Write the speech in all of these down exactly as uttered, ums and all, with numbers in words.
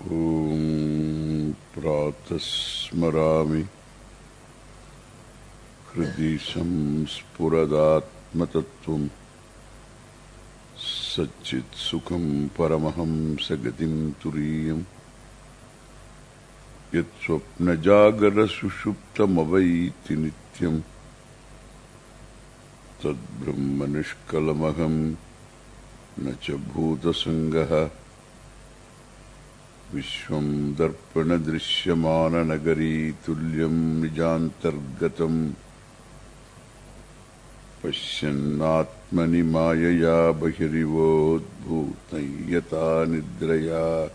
Om Pratasmarami Hridisham Spuраdatmatattvam Satchit Sukham Paramaham Sagatim Turiyam Yat Swapna Jagara Sushuptam Avaiti Nityam Tad Brahma Nishkalamaham Nacha Bhuta Sangaha Vishwam Darpana Drishyamana Nagari Tulyam Nijantargatam Pasyanatmani Mayaya Bahirivod Bhutayata Nidraya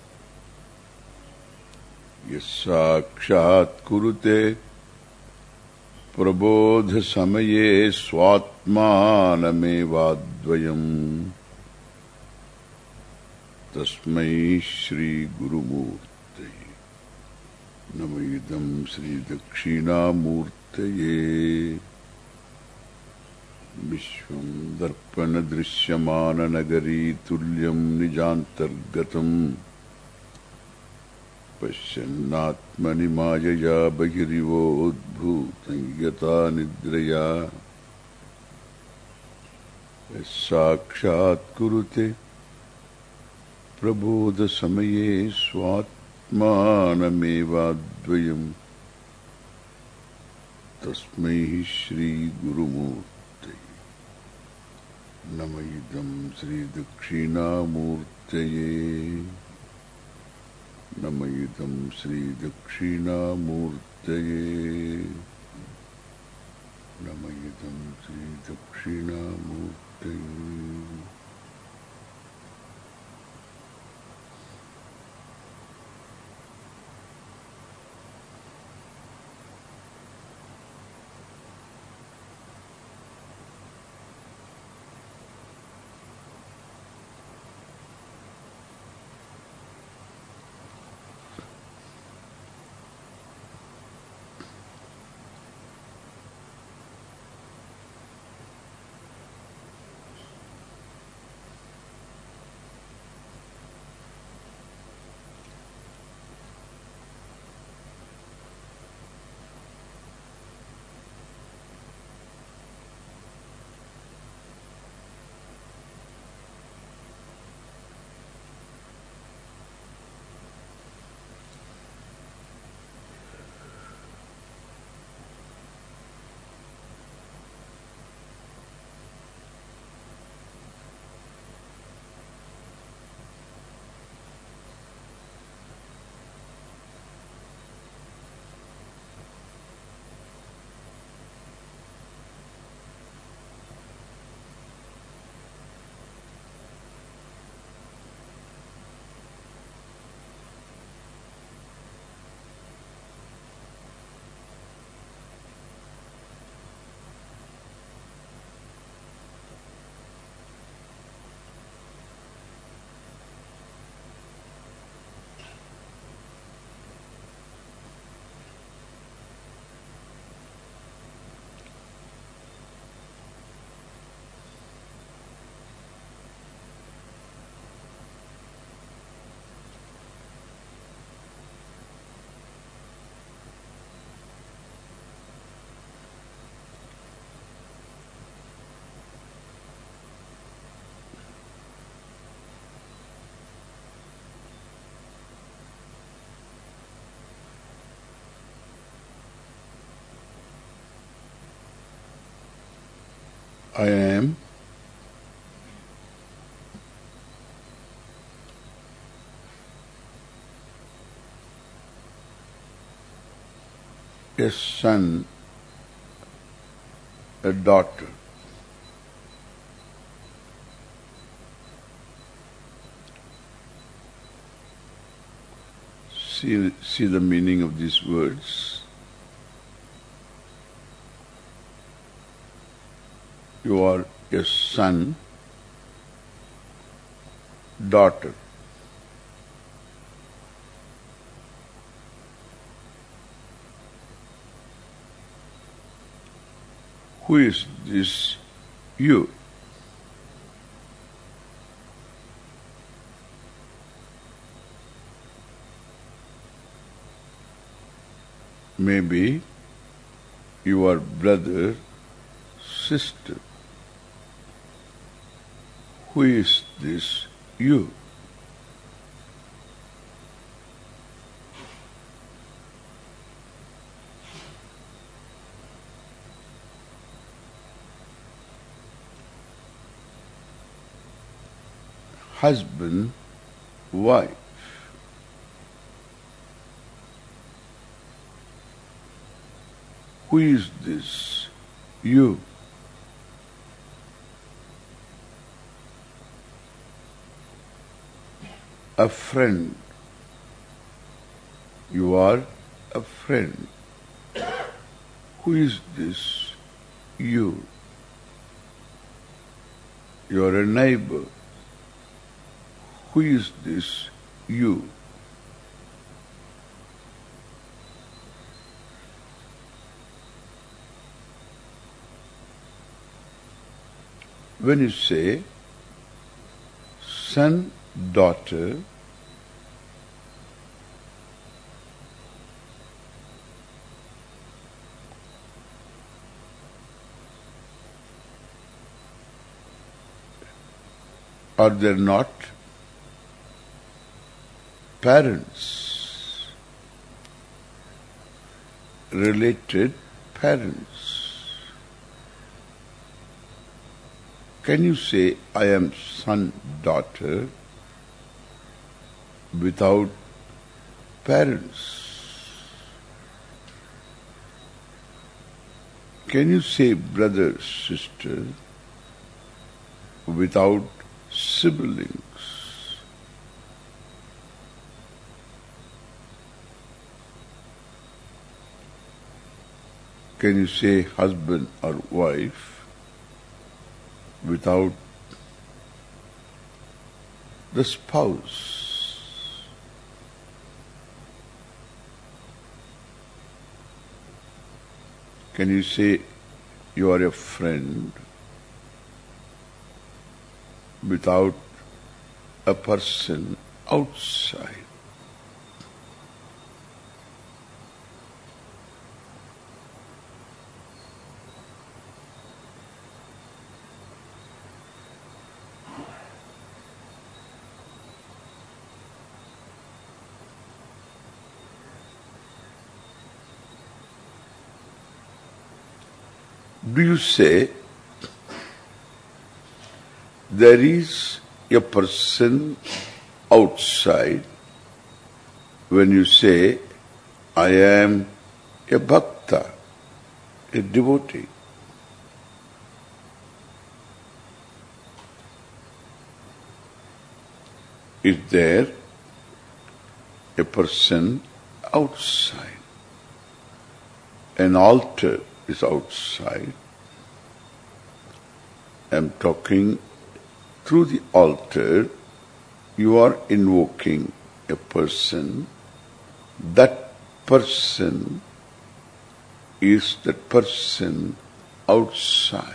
Yasakshat Kurute Prabodha Samaye Swatmanamevadvayam Tasmai Shri Gurumurtaye Namayidam Shri Dakshina Murtaye Vishwam Darpana Drishyamana Nagari Tulyam Nijantargatam Pasyanatmani Mayaya Bahirivod Bhutayata Nidraya Sakshat Kurute Prabodha Samaye Swatmanamevadvayam Tasmai Shri Gurumurtaye Namayidam Shri Dakshina Murtaye Namayidam Shri Dakshina Murtaye Namayidam Shri Dakshina Murtaye. I am a son, a daughter. See, see the meaning of these words. You are a son, daughter. Who is this you? maybe your brother, sister. Who is this you? Husband, wife. Who is this you? A friend. You are a friend. Who is this you? You are a neighbor. Who is this you? When you say son, daughter, are there not parents, related parents? Can you say, I am son, daughter, without parents? Can you say brother, sister, without siblings? Can you say husband or wife without the spouse? Can you say you are a friend without a person outside? Do you say there is a person outside when you say, I am a bhakta, a devotee? Is there a person outside? An altar is outside. I am talking through the altar. You are invoking a person. That person is that person outside.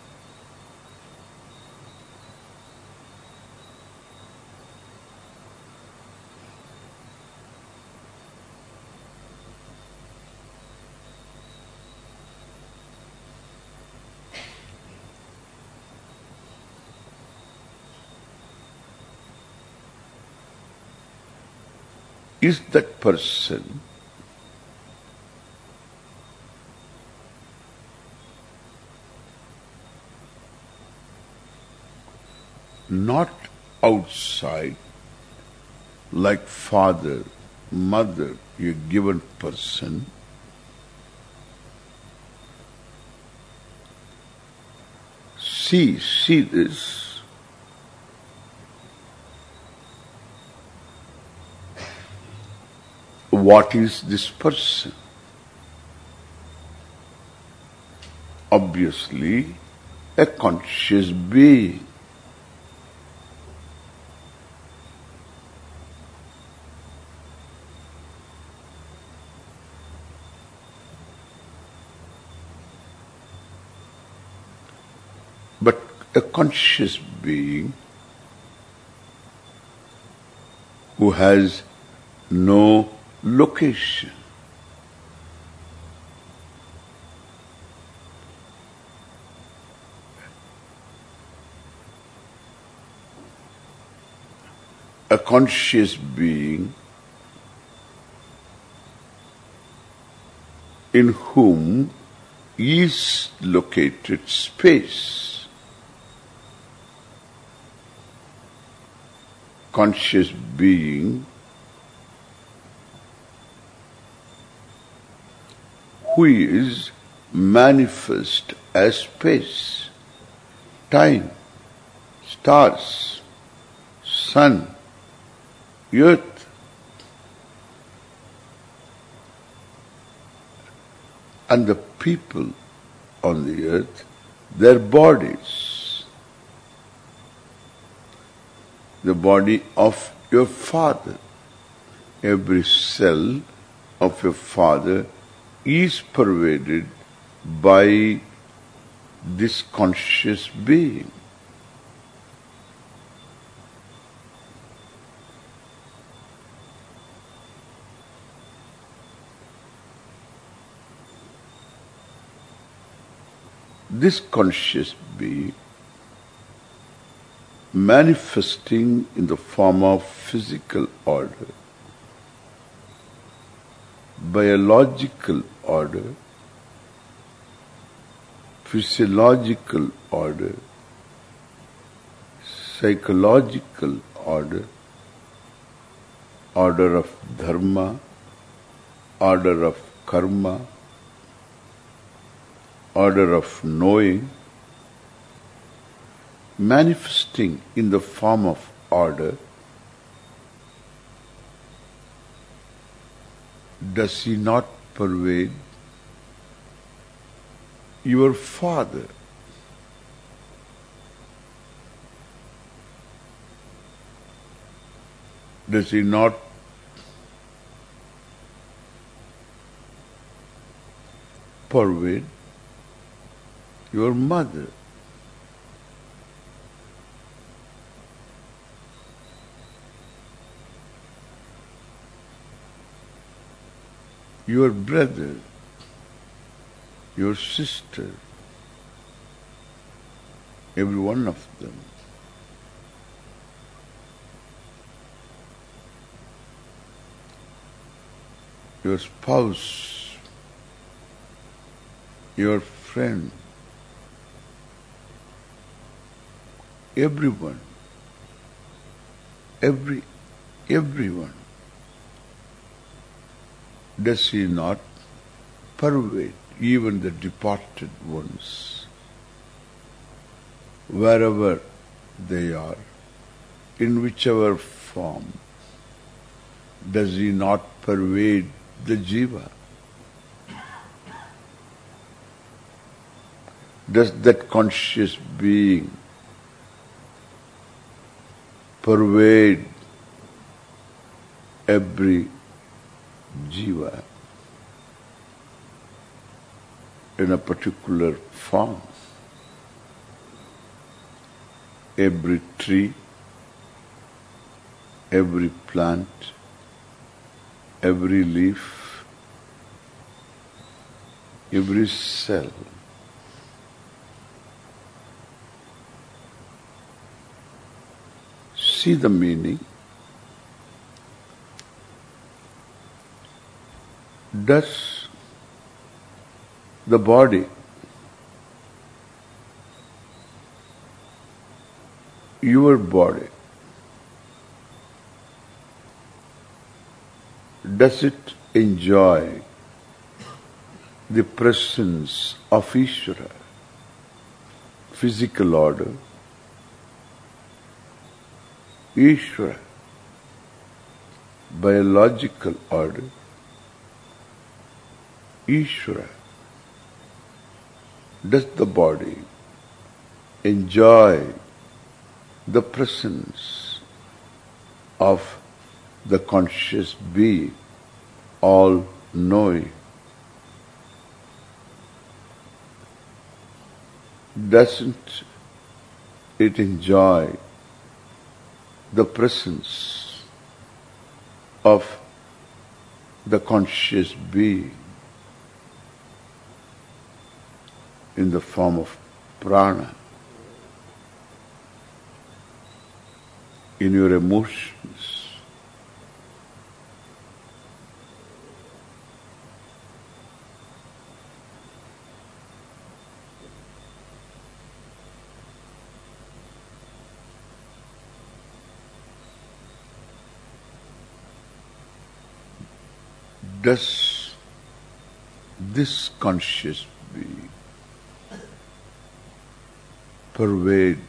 Is that person not outside like father, mother, a given person? See, see this. What is this person? Obviously, a conscious being. But a conscious being who has no location, a conscious being in whom is located space. Conscious being who is manifest as space, time, stars, sun, earth, and the people on the earth, their bodies, the body of your father. Every cell of your father is pervaded by this conscious being. This conscious being, manifesting in the form of physical order, biological order, physiological order, psychological order, order of dharma, order of karma, order of knowing, manifesting in the form of order. Does he not pervade your father? Does he not pervade your mother? Your brother, your sister, every one of them. Your spouse, your friend, everyone, every, everyone. Does he not pervade even the departed ones, wherever they are, in whichever form? Does he not pervade the jiva? Does that conscious being pervade every jiva in a particular form? Every tree, every plant, every leaf, every cell. See the meaning. Does the body, your body, does it enjoy the presence of Ishvara, physical order, Ishvara, biological order, Ishvara? Does the body enjoy the presence of the conscious being, all-knowing? Doesn't it enjoy the presence of the conscious being in the form of prana, in your emotions, does this conscious being pervade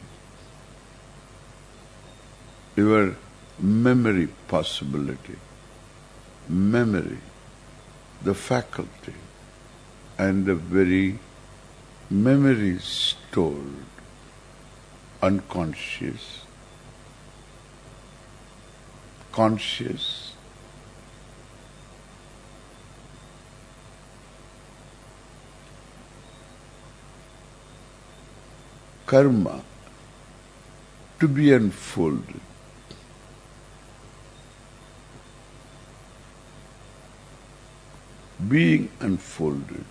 your memory possibility, memory, the faculty, and the very memory stored, unconscious, conscious, karma to be unfolded. Being unfolded,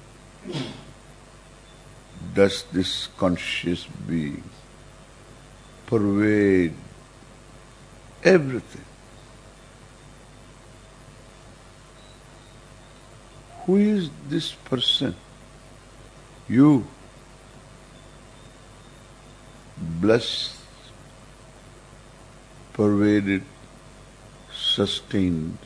does this conscious being pervade everything? Who is this person? You, blessed, pervaded, sustained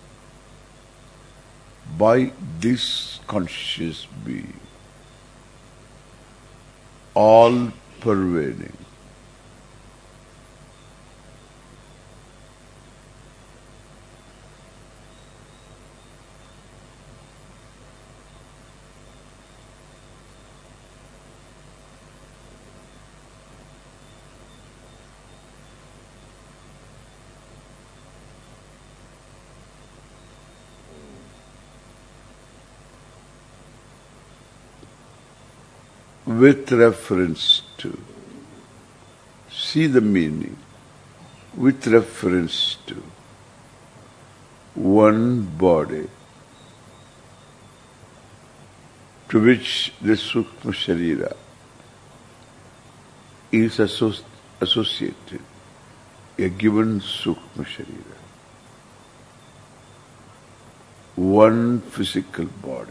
by this conscious being, all pervading. With reference to, see the meaning, with reference to one body to which the Sukshma Sharira is associ- associated, a given Sukshma Sharira, one physical body,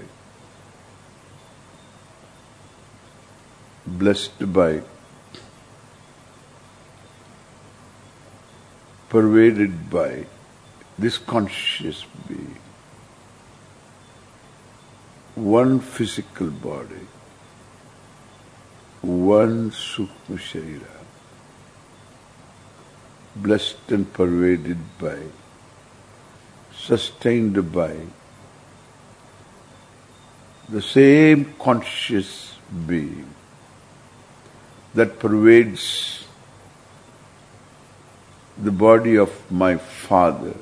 blessed by, pervaded by this conscious being, one physical body, one Sukshma Sharira, blessed and pervaded by, sustained by the same conscious being that pervades the body of my father,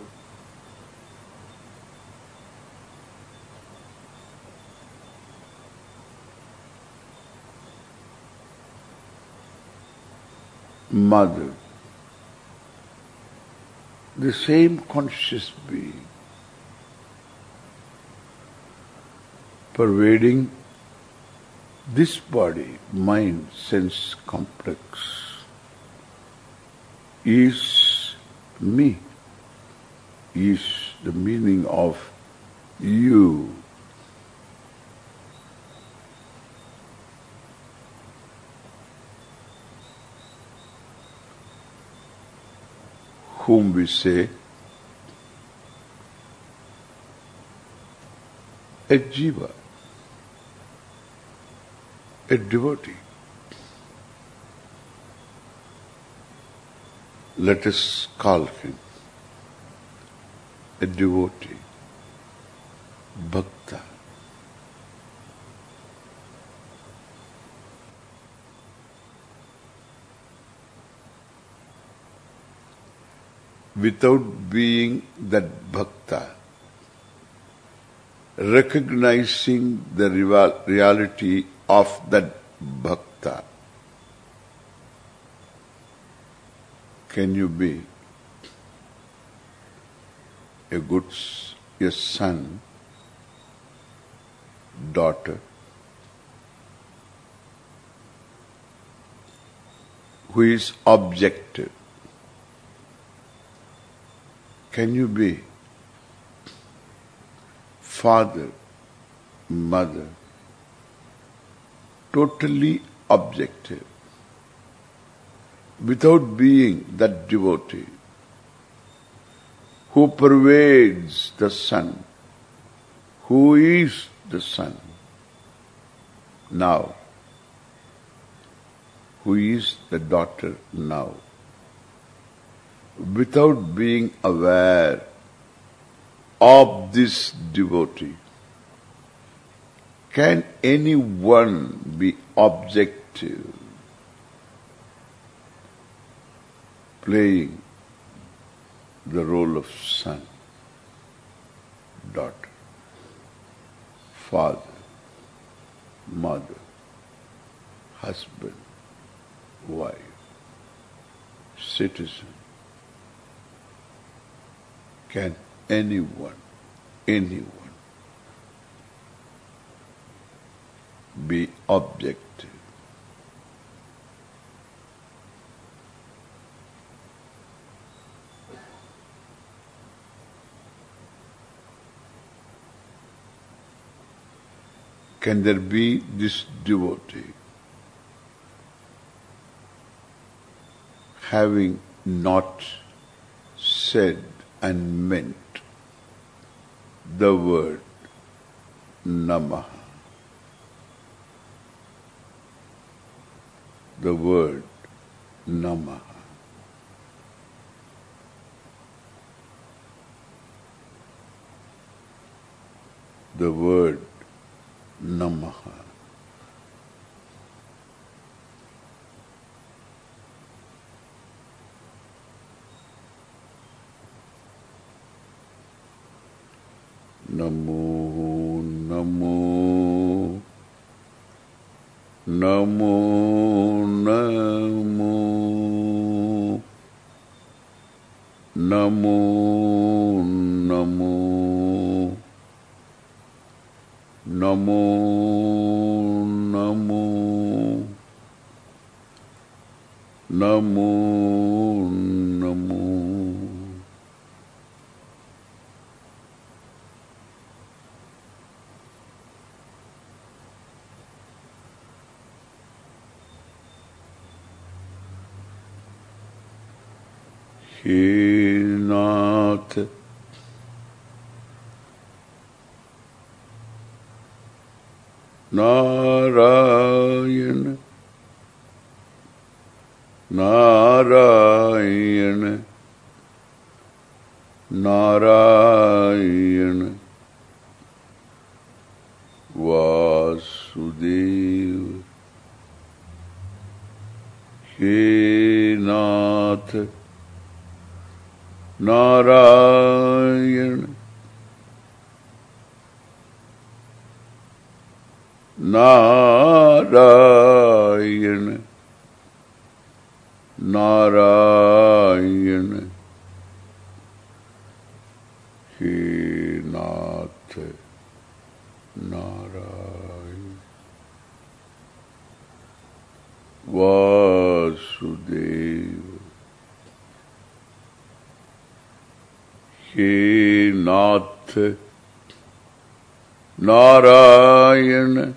mother, the same conscious being pervading this body, mind, sense complex is me, is the meaning of you. Whom we say a jiva, a devotee. Let us call him a devotee, bhakta. Without being that bhakta, recognizing the reality of that bhakta, can you be a good a son, daughter, who is objective? Can you be father, mother, totally objective, without being that devotee who pervades the sun, who is the son now, who is the daughter now, without being aware of this devotee, can anyone be objective, playing the role of son, daughter, father, mother, husband, wife, citizen? Can anyone, anyone be objective? Can there be this devotee having not said and meant the word Namaha, the word Namaha? The word Namaha. Namo, Namo, Namo, Namo, Namo, Namo, Namo, Namo, Namo, Namo. He Nath, Narayan, Narayan, Narayan, Vasudeva, He Nath, Narayan, Narayan, Narayan, He Nath, Narayan, Vasudeva, He Nath, Narayan,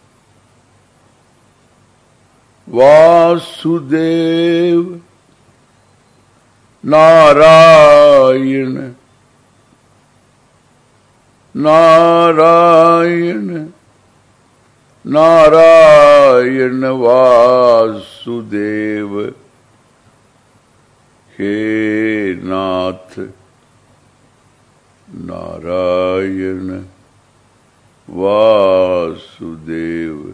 Vasudeva, Narayan, Narayan, Narayan, Vasudeva, He Nath, Narayan, Vasudeva.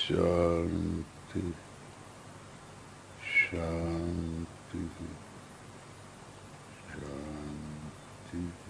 Shanti, Shanti, Shanti.